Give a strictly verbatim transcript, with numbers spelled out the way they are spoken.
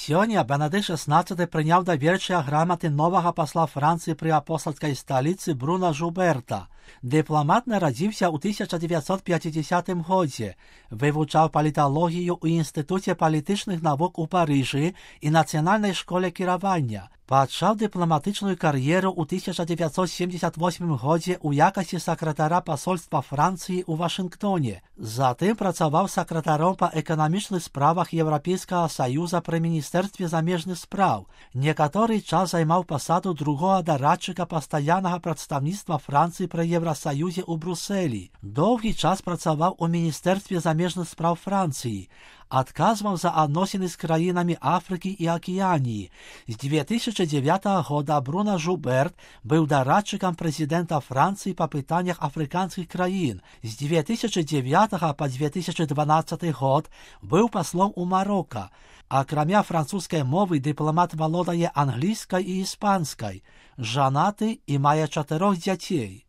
Сёння Бенедыкт шестнадцаты прыняў даверчыя граматы новага пасла Францыі пры апостальскай сталіцы Бруна Жуберта. Дыпламат нарадзіўся ў тысяча дзевяцьсот пяцідзясятым годзе, вывучаў паліталогію ў Інстытуце палітычных навук у Парыжы і Нацыянальнай школе кіравання. Пачаў дыпламатычную кар'еру ў тысяча дзевяцьсот семдзесят восьмым годзе ў якасці сакратара пасольства Францыі ў Вашынгтоне. Затым працаваў сакратаром па эканамічных справах Еўрапейскага Саюза пры Міністэрстве замежных спраў. Некаторы час займаў пасаду другога дарадчыка пастаяннага прадстаўніцтва Францыі пры Еўрасаюзе ў Брусэлі. Доўгі час працаваў у Міністэрстве замежных спраў Францыі. Адказваў за адносіны з краінамі Афрыкі і Акіяніі. З две тысячи дзевятага года Бруна Жуберт быў дарадчыкам прэзідэнта Францыі па пытаннях афрыканскіх краін. З две тысячи дзевятага па две тысячи дванаццаты год быў паслом у Марока. Акрамя французскай мовы дыпламат валодае англійскай і іспанскай. Жанаты і мае чатырох дзяцей.